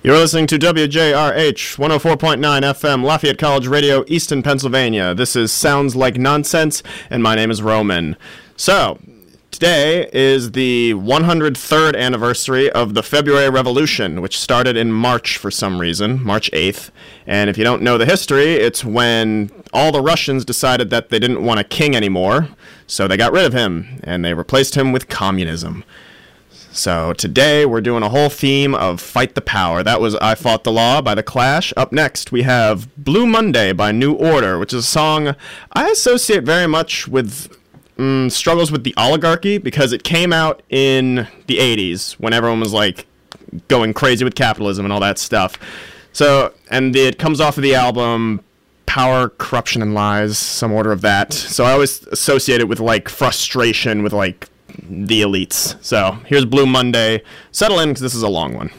You're listening to WJRH 104.9 FM, Lafayette College Radio, Easton, Pennsylvania. This is Sounds Like Nonsense, and my name is Roman. So, today is the 103rd anniversary of the February Revolution, which started in March for some reason, March 8th. And if you don't know the history, it's when all the Russians decided that they didn't want a king anymore, so they got rid of him, and they replaced him with communism. So today we're doing a whole theme of Fight the Power. That was I Fought the Law by The Clash. Up next we have Blue Monday by New Order, which is a song I associate very much with struggles with the oligarchy, because it came out in the 80s when everyone was like going crazy with capitalism and all that stuff. So, and it comes off of the album Power, Corruption, and Lies, some order of that. So I always associate it with like frustration with like the elites. So here's Blue Monday. Settle in, because this is a long one.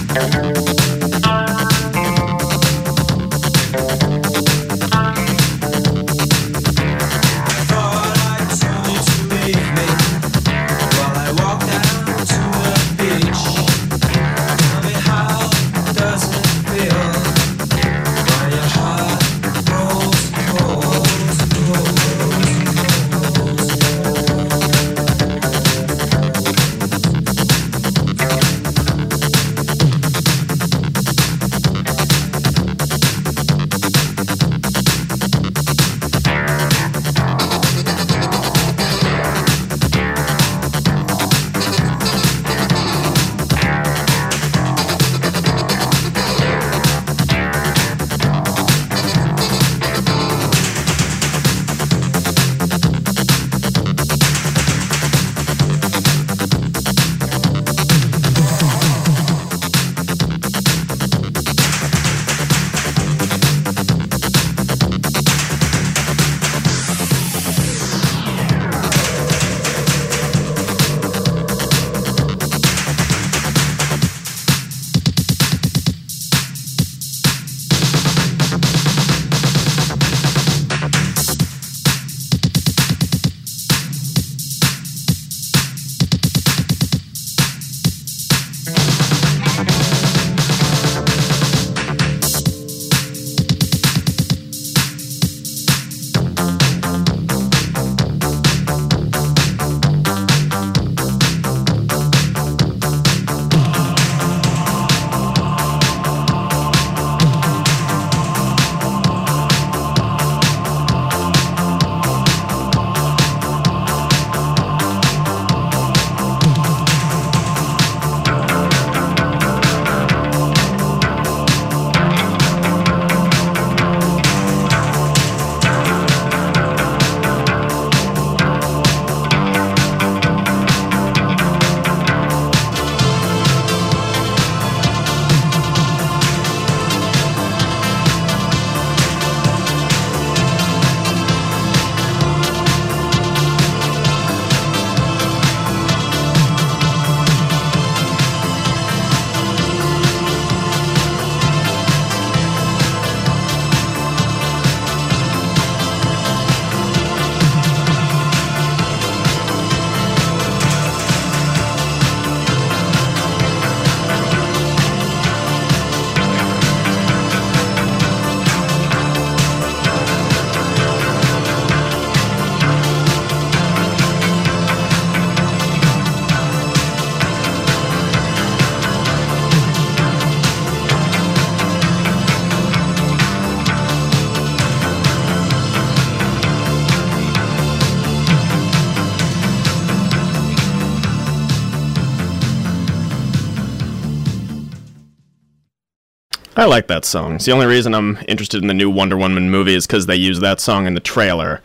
I like that song. It's the only reason I'm interested in the new Wonder Woman movie is because they use that song in the trailer.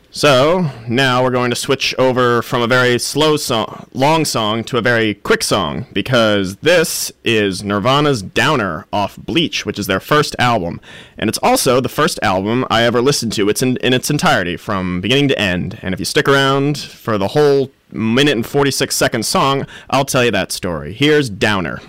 So, now we're going to switch over from a very long song to a very quick song, because this is Nirvana's Downer off Bleach, which is their first album. And it's also the first album I ever listened to. It's in its entirety, from beginning to end. And if you stick around for the whole minute and 46-second song, I'll tell you that story. Here's Downer.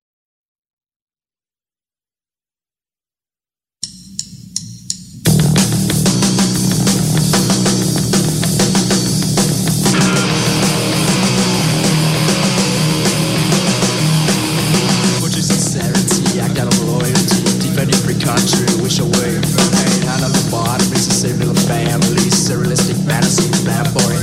Country, wish away from pain. Out of the bottom, it's a safe little family. Surrealistic fantasies, bad boy.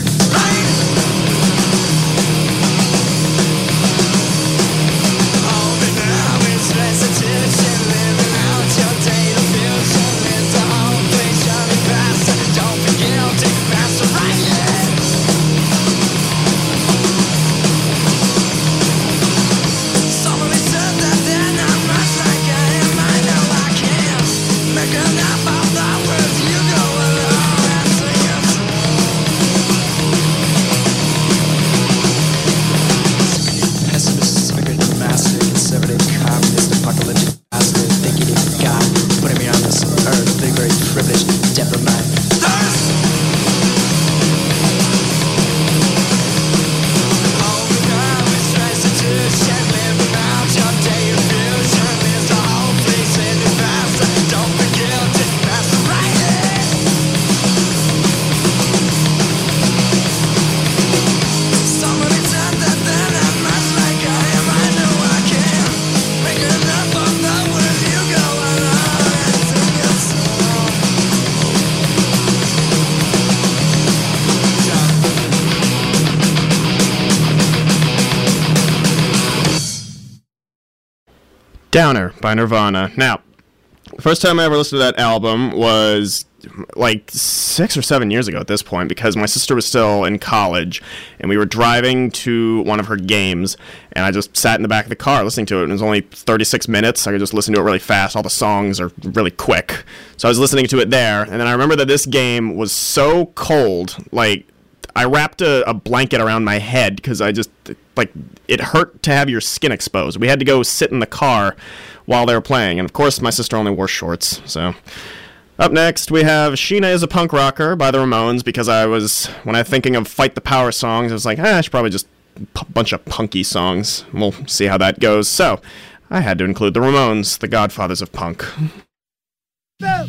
Downer by Nirvana. Now, the first time I ever listened to that album was like 6 or 7 years ago at this point, because my sister was still in college and we were driving to one of her games, and I just sat in the back of the car listening to it, and it was only 36 minutes. I could just listen to it really fast. All the songs are really quick. So I was listening to it there, and then I remember that this game was so cold, like I wrapped a blanket around my head because I just, like, it hurt to have your skin exposed. We had to go sit in the car while they were playing, and of course my sister only wore shorts, so... Up next, we have Sheena is a Punk Rocker by the Ramones, because when I was thinking of Fight the Power songs, I was like, I should probably just a bunch of punky songs. We'll see how that goes. So, I had to include the Ramones, the godfathers of punk. Well,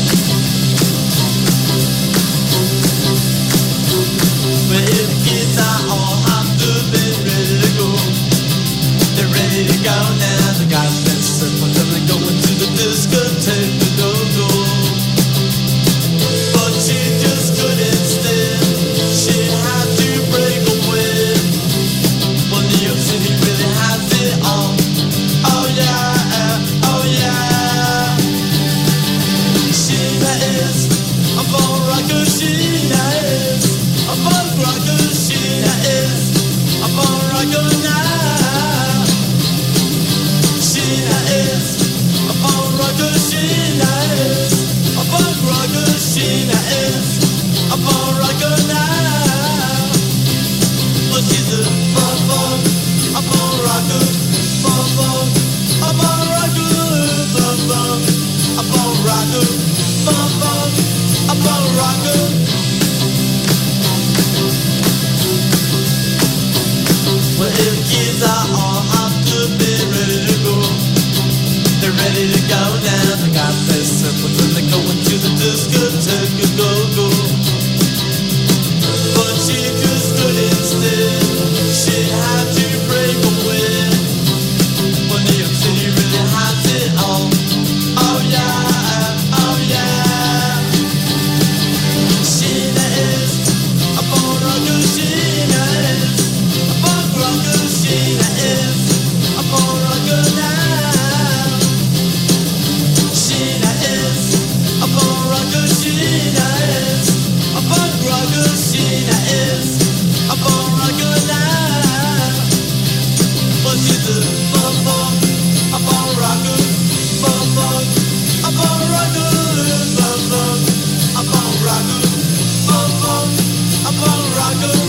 if the kids are all hopped up and ready to go, they're ready to go now. The guys been simple, they're going to the discotheque to go. But she just couldn't stand. She had to break away. But New York City really has it all. Oh yeah, oh yeah. Sheena is a bone rocker. Sheena is a bone rocker. Sheena is a bone rocker now. Sheena is a bone rocker. Sheena is a bone rocker. Sheena is a bone rocker now. But she's a bone rocker, a bone rocker, a bone rocker, a bone rocker. Well, if the kids are all hopped up and ready to go, they're ready to go now. They got their simple and they're going to the discotheque and go. But she just couldn't stand. She had to break away. Well, New York City really has it all. Oh yeah, oh yeah. Sheena is a bone rocker. Sheena is a bone rocker. Sheena is a bone rocker now. Sheena is a bone rocker. Sheena is a bone rocker. Sheena is a bone rocker now. But she's a bone rocker, a bone rocker, a bone rocker, a bone rocker.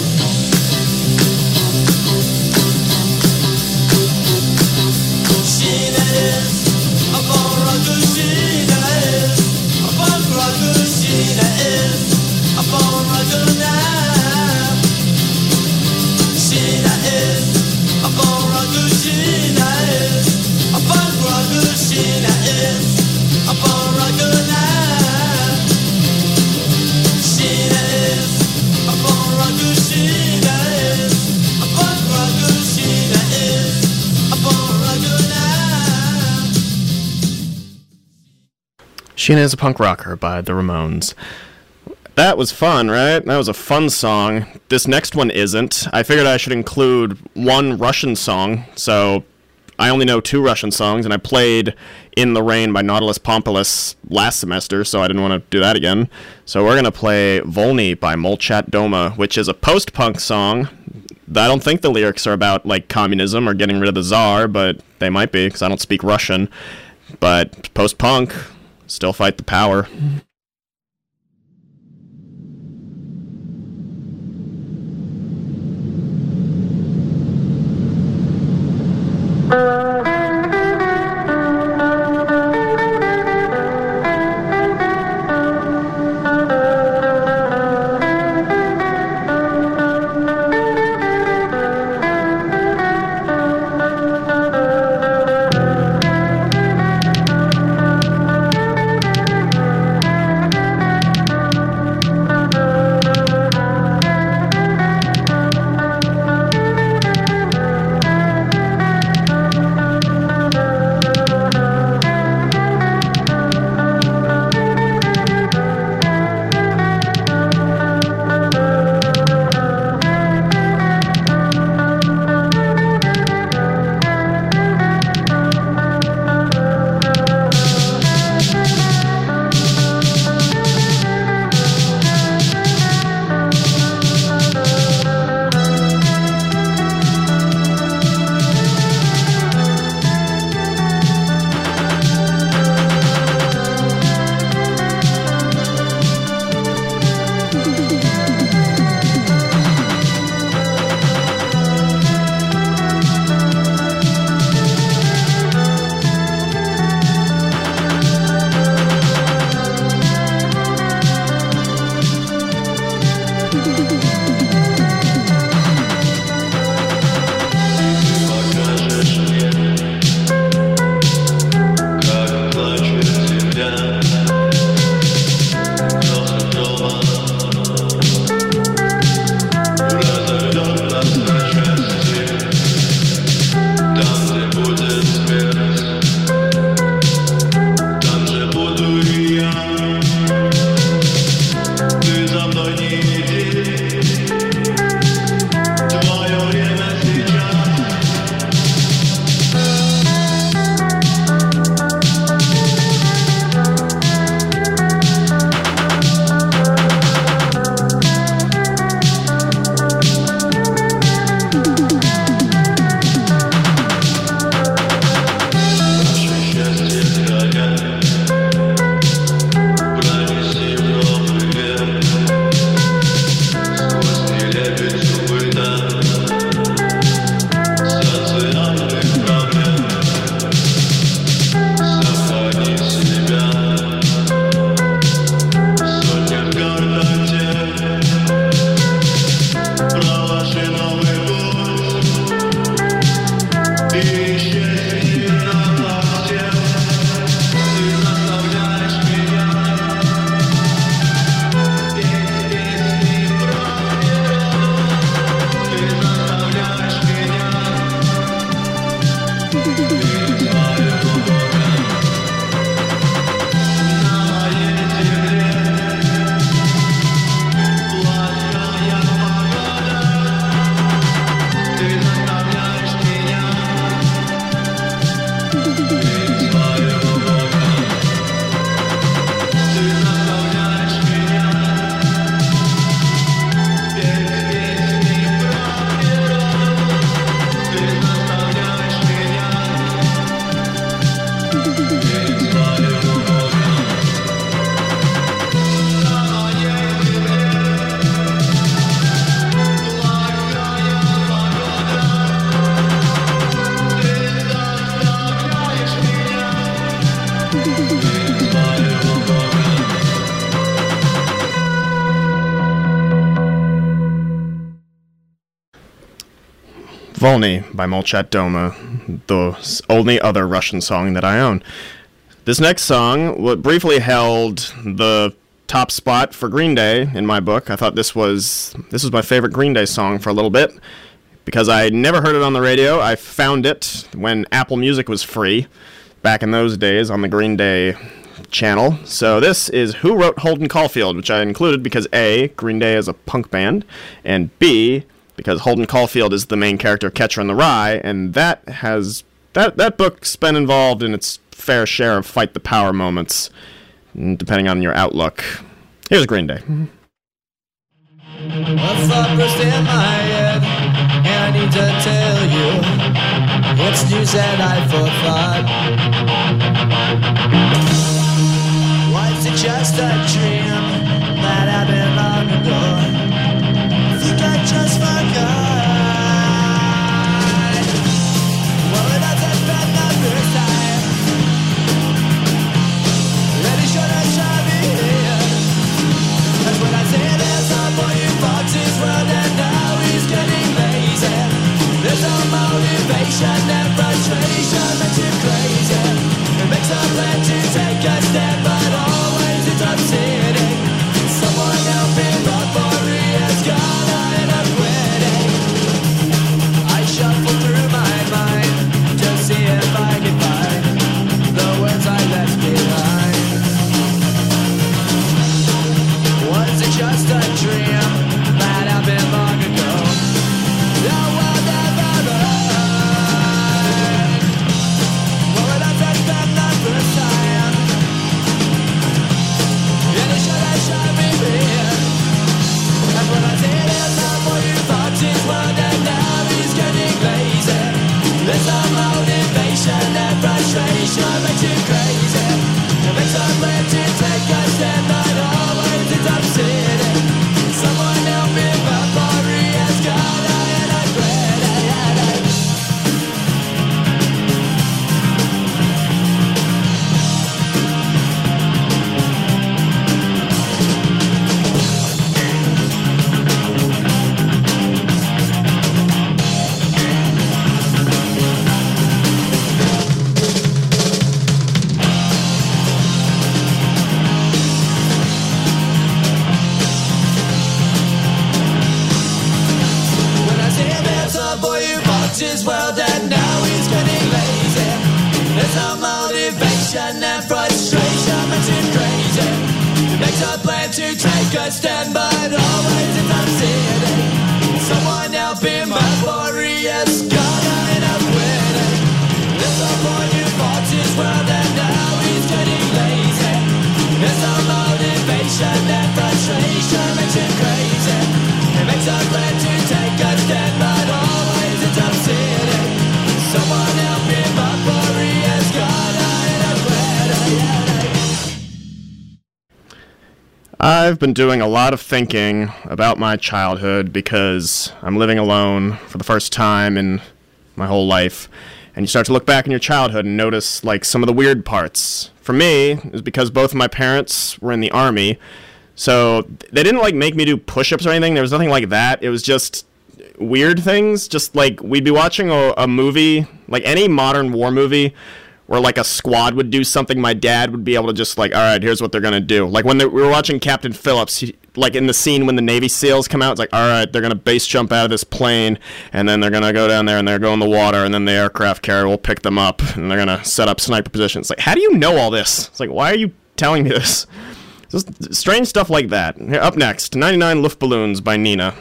Sheena is a bone rocker. Sheena is a bone rocker. Sheena is a bone rocker now. Sheena is a bone rocker. Sheena is a bone rocker. Sheena is a bone rocker now. Sheena is a bone rocker. Sheena is a bone rocker. Sheena is a bone rocker now. Sheena is a Punk Rocker by the Ramones. That was fun, right? That was a fun song. This next one isn't. I figured I should include one Russian song, so I only know 2 Russian songs, and I played In the Rain by Nautilus Pompilus last semester, so I didn't want to do that again. So we're going to play Volny by Molchat Doma, which is a post-punk song. I don't think the lyrics are about, like, communism or getting rid of the Tsar, but they might be, because I don't speak Russian. But post-punk, still fight the power. Volny by Molchat Doma, the only other Russian song that I own. This next song briefly held the top spot for Green Day in my book. I thought this was my favorite Green Day song for a little bit because I never heard it on the radio. I found it when Apple Music was free back in those days on the Green Day channel. So this is Who Wrote Holden Caulfield, which I included because A, Green Day is a punk band, and B, because Holden Caulfield is the main character of Catcher in the Rye, and that book's been involved in its fair share of fight the power moments, depending on your outlook. Here's Green Day. A thought burst in my head, and I need to tell you, it's news that I forethought. Was it just a dream that happened long ago? Think I just forgot. Well, it hasn't been the first time. Really should have shot me here. That's when I say there's a boy who fought his world and now he's getting lazy. There's no motivation and frustration makes him crazy. It makes a plan to take a stand, but always it's upsetting. Someone help him before he has gone. I shuffle through my mind to see if I can find the words I left behind. Was it just a dream that happened long ago? No one ever heard. Well, it hasn't been the first time, and it should have shot me here. That's what I said, there's someone who thought his world and now he's getting lazy. There's no motivation and frustration makes you crazy. It makes a plan to take a stand, but always it's upsetting. Someone help me before he has gone, and I regret it. His world and now he's getting lazy. There's no motivation and frustration makes him crazy. He makes a plan to take a stand, but always it's upsetting. Someone help him before he has gone and up winning. There's no boy who fought his world and now he's getting lazy. There's no motivation and frustration makes him crazy. He makes a plan to take a stand, but always it's upsetting. Someone help him before he has gone and I've been doing a lot of thinking about my childhood because I'm living alone for the first time in my whole life. And you start to look back in your childhood and notice, like, some of the weird parts. For me, it was because both of my parents were in the Army. So they didn't, like, make me do push-ups or anything. There was nothing like that. It was just weird things. Just, like, we'd be watching a movie, like any modern war movie, where, like, a squad would do something, my dad would be able to just, like, all right, here's what they're going to do. Like, when we were watching Captain Phillips, like, in the scene when the Navy SEALs come out, it's like, all right, they're going to base jump out of this plane, and then they're going to go down there, and they're going in the water, and then the aircraft carrier will pick them up, and they're going to set up sniper positions. Like, how do you know all this? It's like, why are you telling me this? Just strange stuff like that. Here, up next, 99 Luftballons by Nina.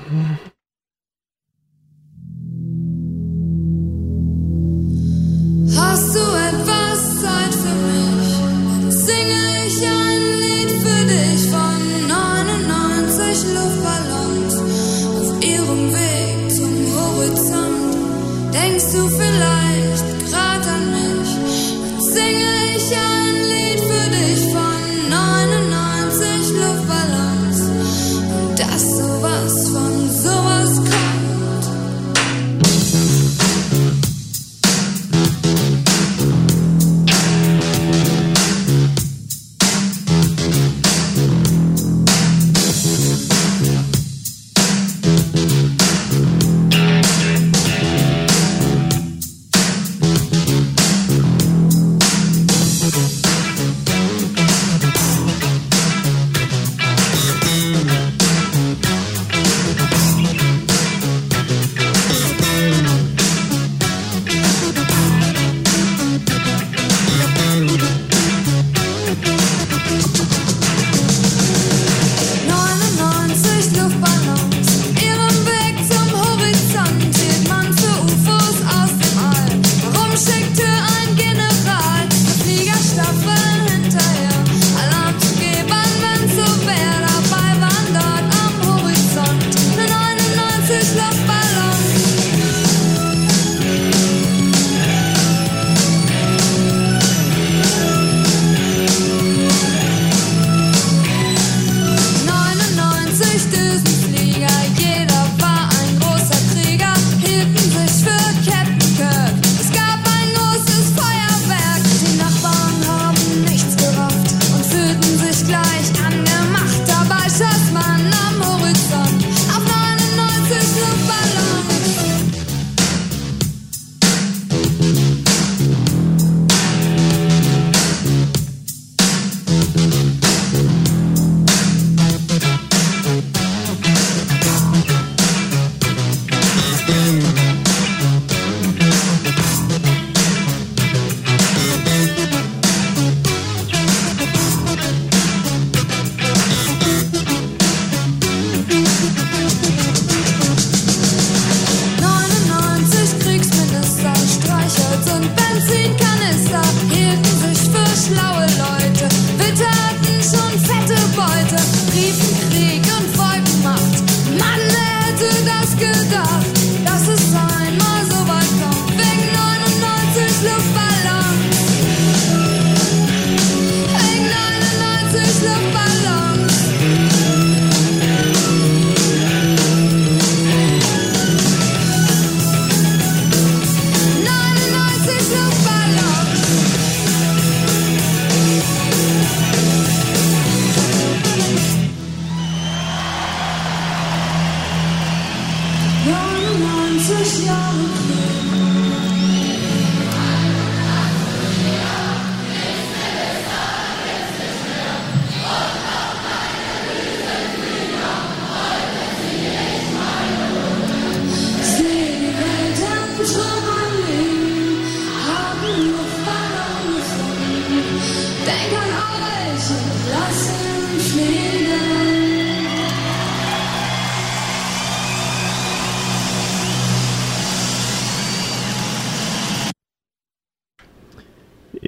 Hast du etwas Zeit für mich? Dann singe ich ein Lied für dich von 99 Luftballons auf ihrem Weg zum Horizont. Denkst du vielleicht grad an mich? Dann singe ich ein Lied für dich von 99 Luftballons und dass sowas von sowas kommt.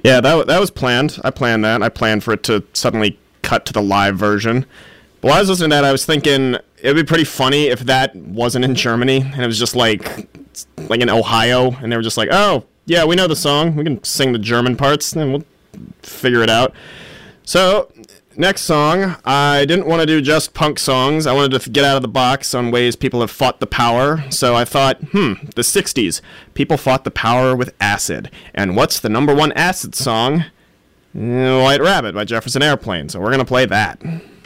Yeah, that was planned. I planned that. I planned for it to suddenly cut to the live version. But while I was listening to that, I was thinking it would be pretty funny if that wasn't in Germany and it was just like in Ohio, and they were just like, oh, yeah, we know the song. We can sing the German parts, and we'll figure it out. So, next song, I didn't want to do just punk songs. I wanted to get out of the box on ways people have fought the power. So I thought, the 60s. People fought the power with acid. And what's the number one acid song? White Rabbit by Jefferson Airplane. So we're going to play that.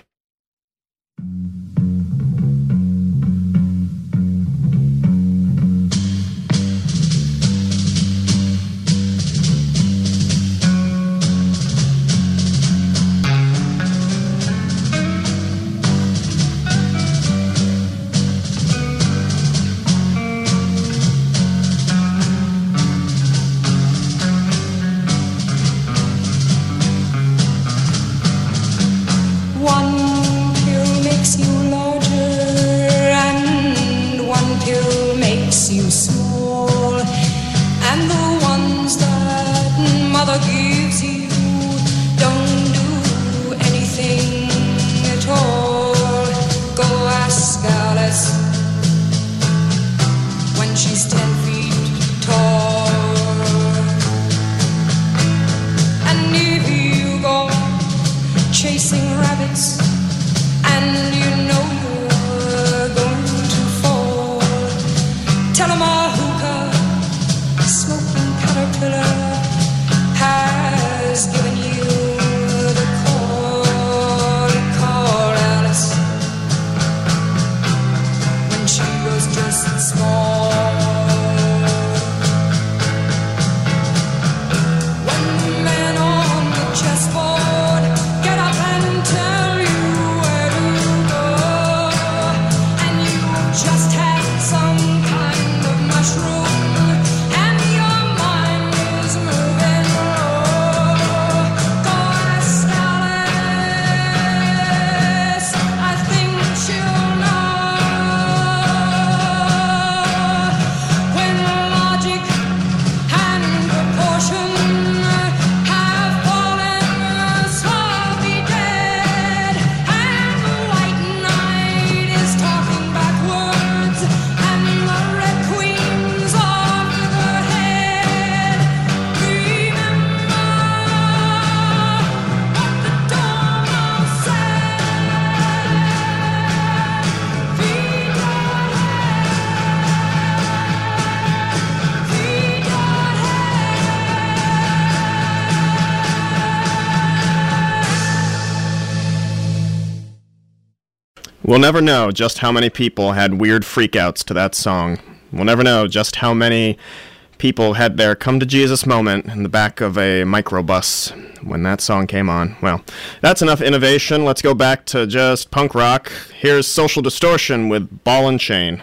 We'll never know just how many people had weird freakouts to that song. We'll never know just how many people had their come to Jesus moment in the back of a microbus when that song came on. Well, that's enough innovation. Let's go back to just punk rock. Here's Social Distortion with Ball and Chain.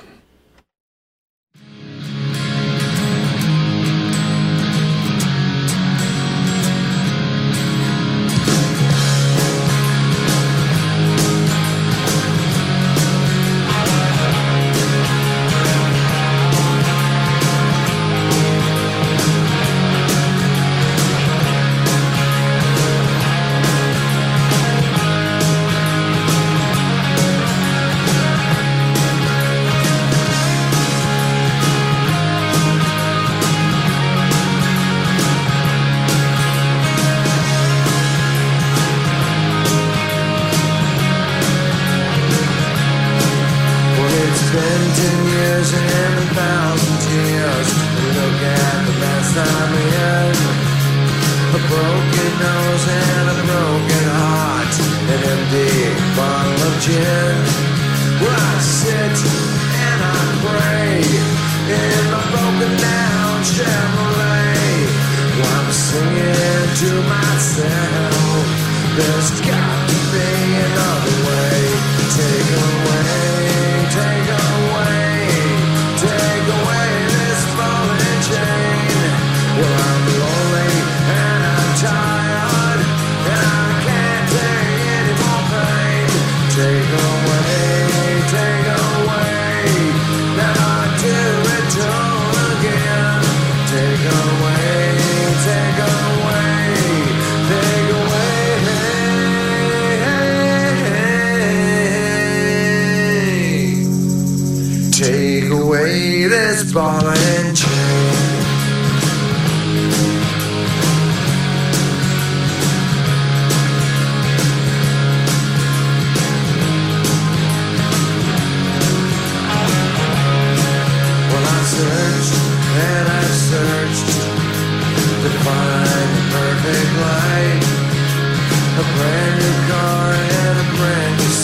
Take away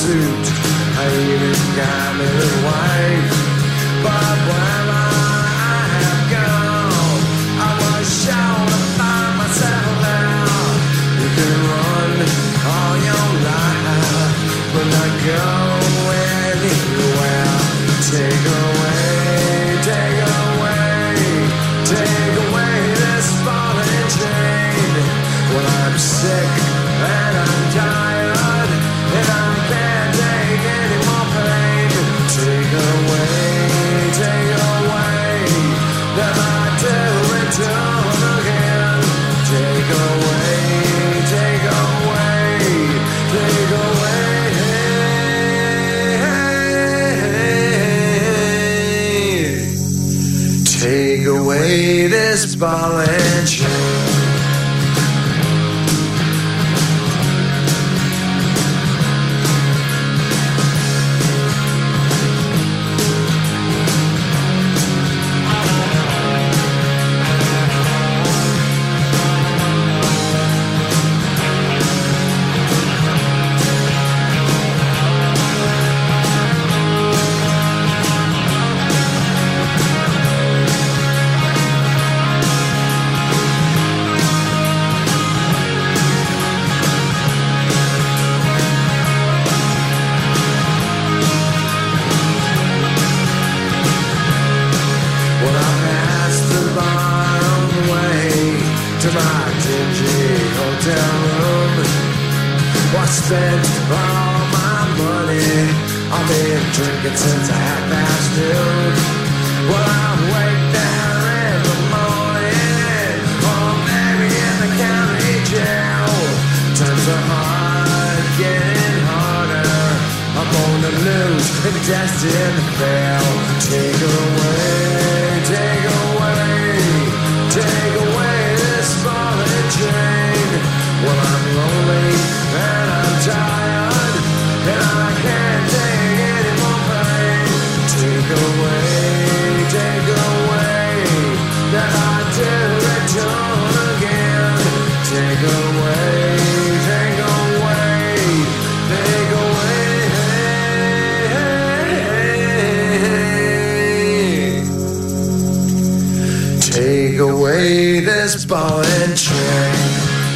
suit. I even got me a wife. But wherever I have gone, I was shown to find myself now. You can run all your life, but not go anywhere. Take away, take away, take away this ball and chain. Well, I'm sick and I'm tired, and I can't take any more pain. Take away, that I do return again. Take away, take away, take away. Take away this ball and chain. Spent all my money. I've been drinking since I had past noon. Well, I wake there in the morning, or maybe in the county jail. Times are hard, getting harder. I'm on the loose and destined to fail. Take away, take away, take away this ball and chain. Well, I'm lonely and I'm tired, and I can't take any more pain. Take away, that I do return again. Take away, take away, take away. Take away this ball and chain.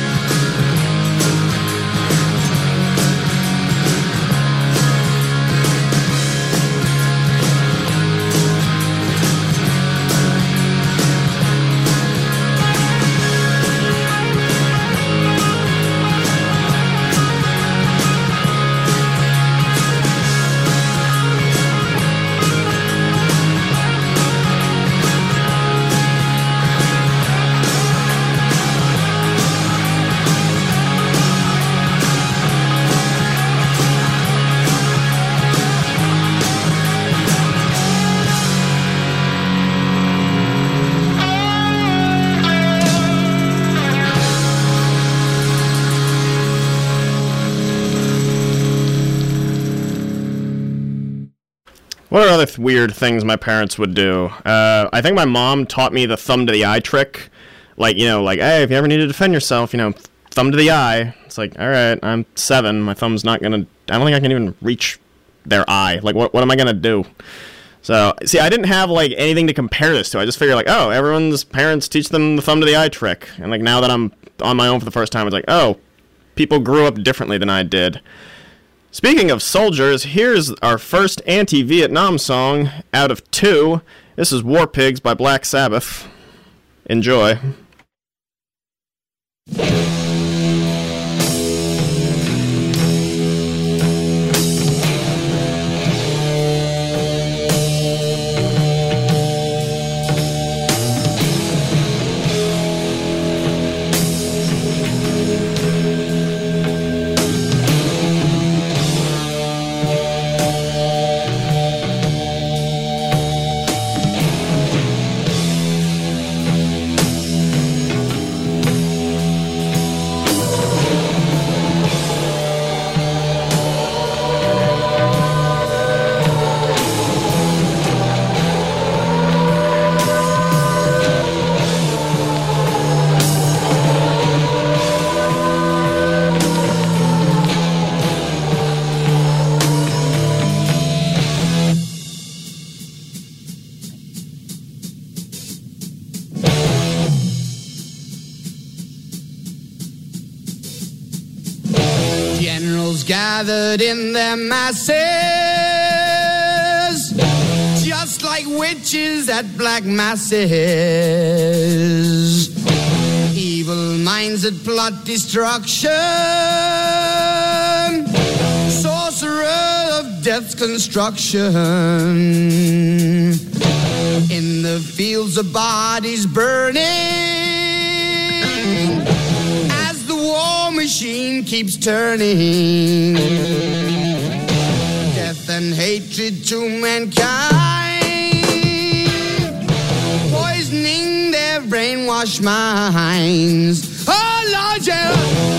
What are other weird things my parents would do? I think my mom taught me the thumb to the eye trick. Like, hey, if you ever need to defend yourself, thumb to the eye. It's like, all right, I'm 7. My thumb's not going to... I don't think I can even reach their eye. Like, what am I going to do? So, see, I didn't have, anything to compare this to. I just figured, everyone's parents teach them the thumb to the eye trick. And, now that I'm on my own for the first time, it's like, oh, people grew up differently than I did. Speaking of soldiers, here's our first anti-Vietnam song out of 2. This is War Pigs by Black Sabbath. Enjoy. Generals gathered in their masses, just like witches at black masses. Evil minds that plot destruction, sorcerer of death's construction. In the fields of bodies burning, as the war machine keeps turning. Death and hatred to mankind, poisoning their brainwashed minds. Oh Lord, yeah.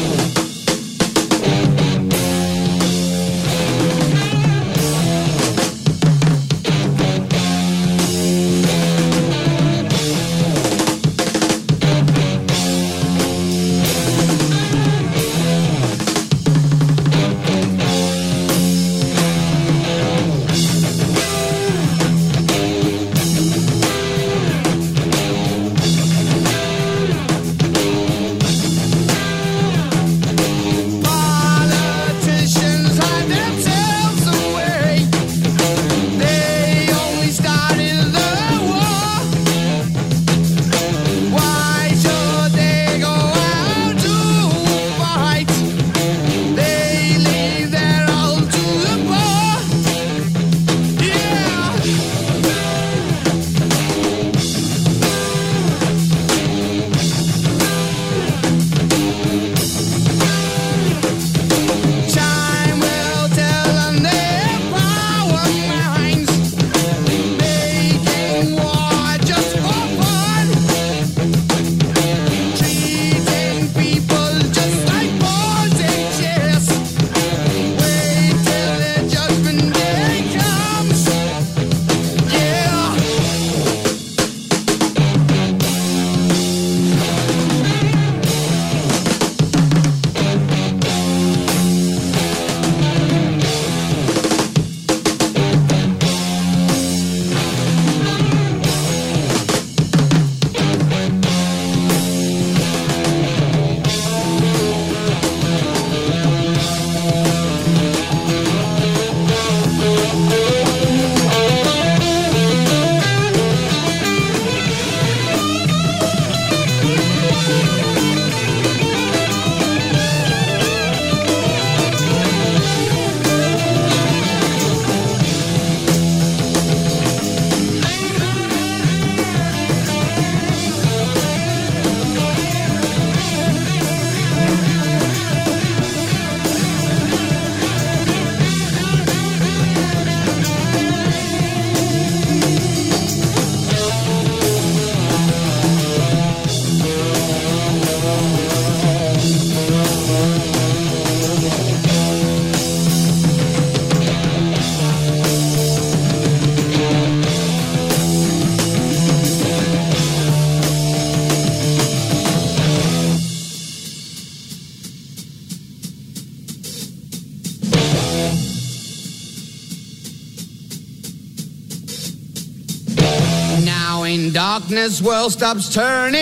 Darkness, world stops turning,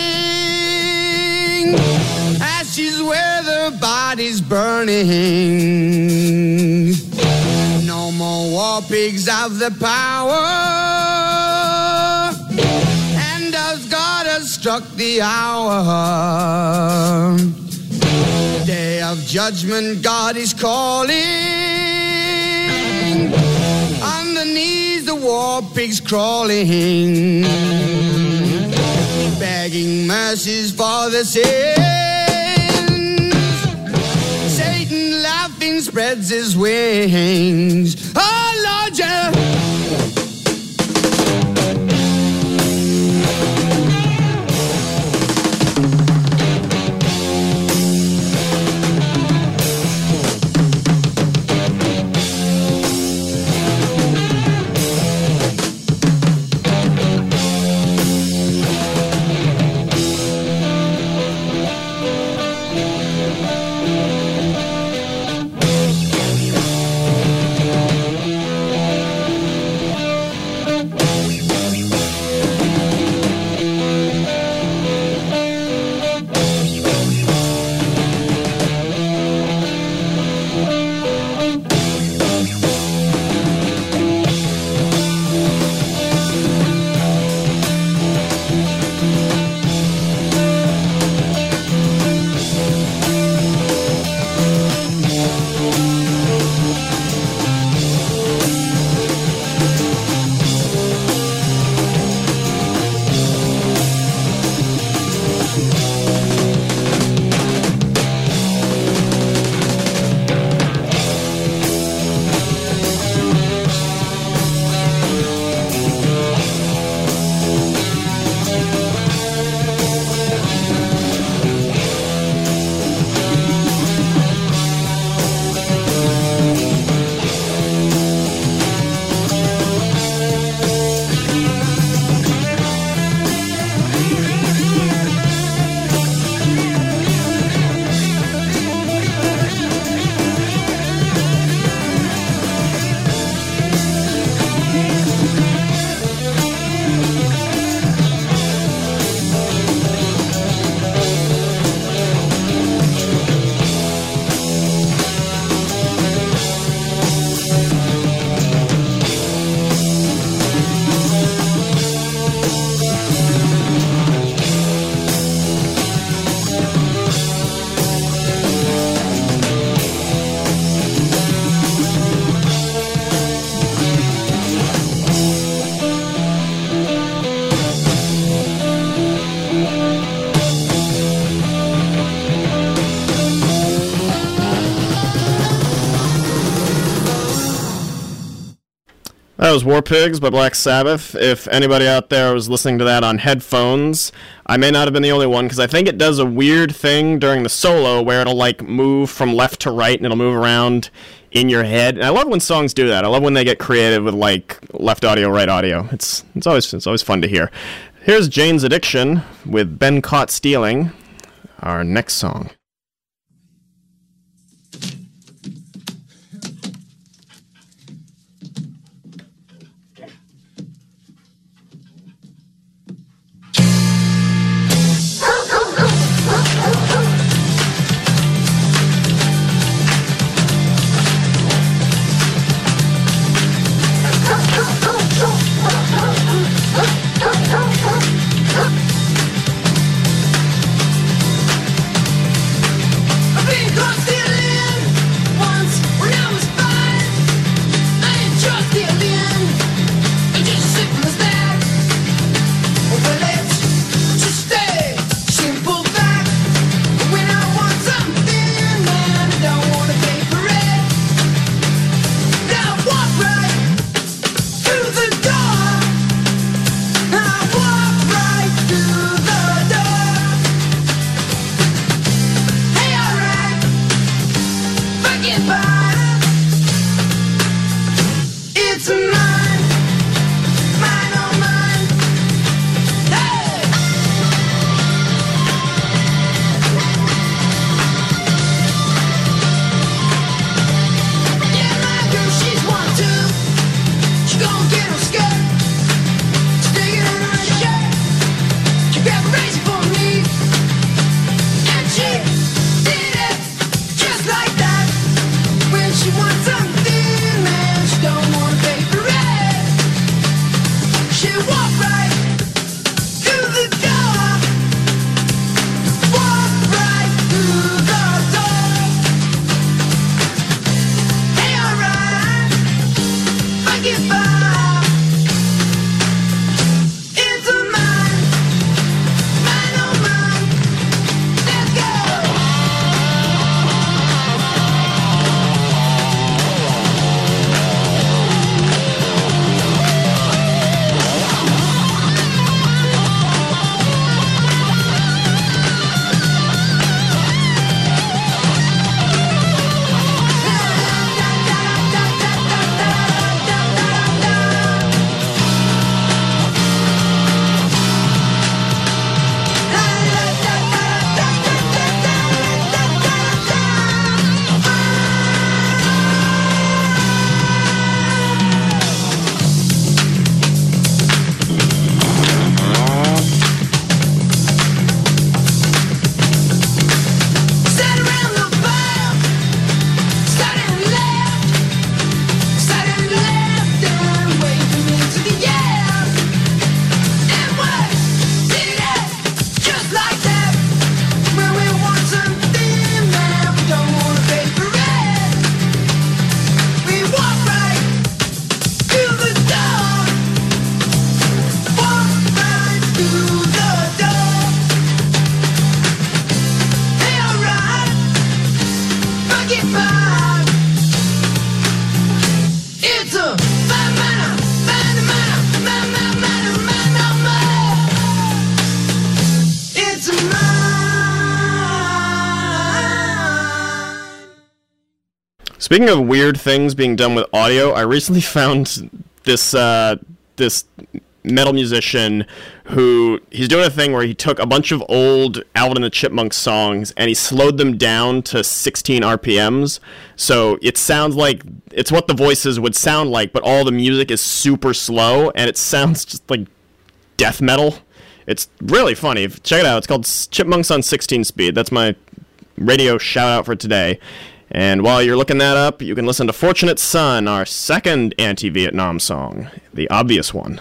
ashes where the body's burning. No more war pigs have the power, and as God has struck the hour, day of judgment God is calling. Underneath the war pigs crawling, begging mercies for the sins. Satan laughing spreads his wings. Oh Lord, yeah. That was War Pigs by Black Sabbath. If anybody out there was listening to that on headphones, I may not have been the only one, because I think it does a weird thing during the solo where it'll like move from left to right and it'll move around in your head. And I love when songs do that. I love when they get creative with like left audio, right audio. It's always fun to hear. Here's Jane's Addiction with Been Caught Stealing, our next song. Speaking of weird things being done with audio, I recently found this this metal musician who he's doing a thing where he took a bunch of old Alvin and the Chipmunks songs and he slowed them down to 16 RPMs. So it sounds like it's what the voices would sound like, but all the music is super slow and it sounds just like death metal. It's really funny. Check it out. It's called Chipmunks on 16 Speed. That's my radio shout out for today. And while you're looking that up, you can listen to Fortunate Son, our second anti-Vietnam song, the obvious one.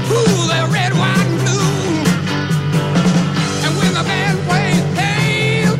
And when the band plays, hail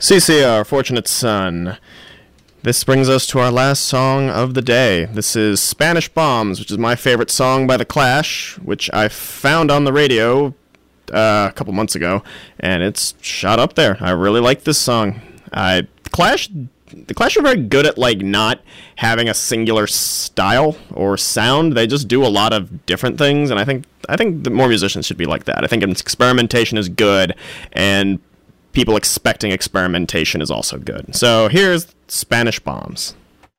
CCR, Fortunate Son. This brings us to our last song of the day. This is Spanish Bombs, which is my favorite song by The Clash, which I found on the radio a couple months ago, and it's shot up there. I really like this song. The Clash are very good at like not having a singular style or sound. They just do a lot of different things, and I think that more musicians should be like that. I think experimentation is good, and people expecting experimentation is also good. So here's Spanish Bombs.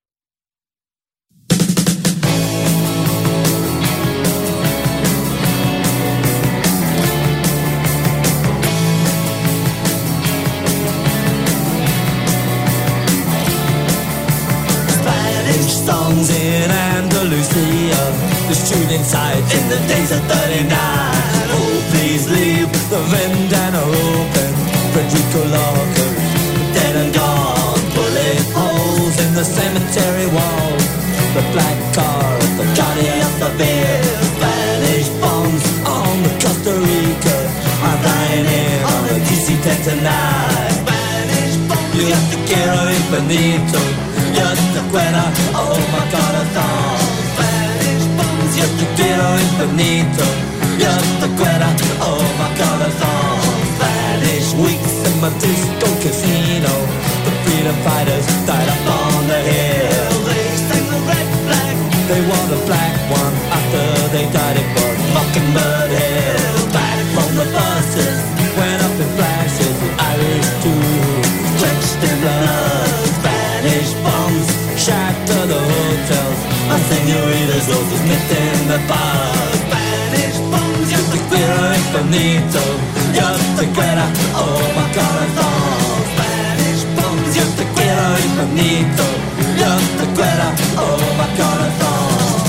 Spanish songs in Andalusia, the shooting sight in the days of 39. Oh, please leave the vendana open. Federico Lorca, dead and gone. Bullet holes in the cemetery wall. The black car of the Guardia of the Beer. Spanish bombs on the Costa Rica. I'm flying in on the DC-10 tonight. Spanish bombs, yo te quiero infinito. Yo te quiero, oh my corazón. Spanish bombs, yo te quiero infinito. Yo te quiero, oh my corazón. Spanish weeks in my disco casino. The freedom fighters died up on the hill. They sang the red flag. They wore the black one after they died it for Mockingbird Hill. Back from the buses, went up in flashes. The Irish too, drenched in blood. Spanish bombs shatter the hotels. And senoritas also smith in the bar. Spanish bombs, yo te quiero infinito. Yo te quiero, oh my corazón. Spanish bombs, yo te quiero infinito. Yo te quiero, oh my corazón.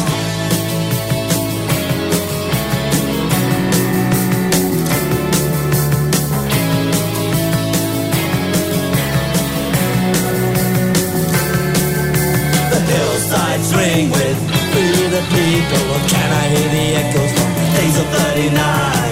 The hillsides ring with Free the People. Or can I hear the echoes from days of 39?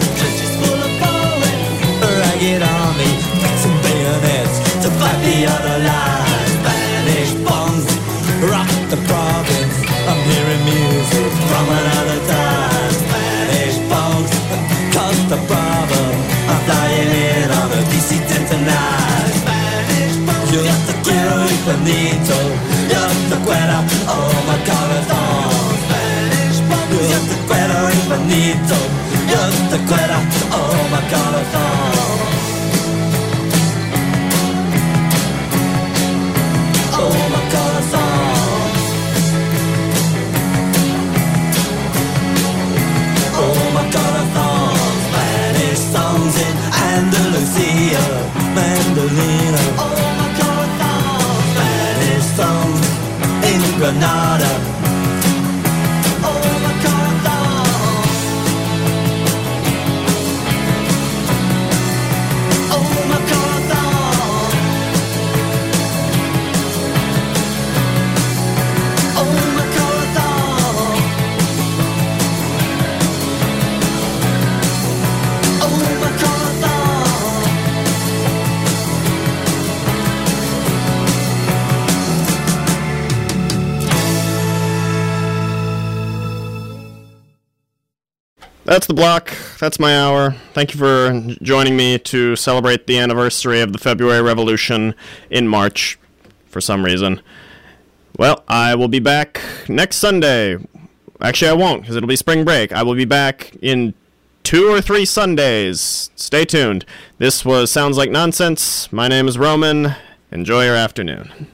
Ragged army, fixing bayonets to fight the other line. Spanish bombs rock the province. I'm hearing music from another time. Spanish bombs cause the problem. I'm flying in on a DC-10 tonight. Spanish bombs, yo te quiero infinito. Yo te quiero, oh my corazón. Spanish bombs, yo te quiero infinito. Yo te quiero, oh my corazón. Oh my corazón. Oh my corazón. Spanish songs in Andalusia, Mandolina. Oh my corazón. Spanish songs in Granada. Oh my corazón. Oh my corazón. Oh my corazón. Oh my corazón. That's the block. That's my hour. Thank you for joining me to celebrate the anniversary of the February Revolution in March, for some reason. Well, I will be back next Sunday. Actually, I won't, because it'll be spring break. I will be back in 2 or 3 Sundays. Stay tuned. This was Sounds Like Nonsense. My name is Roman. Enjoy your afternoon.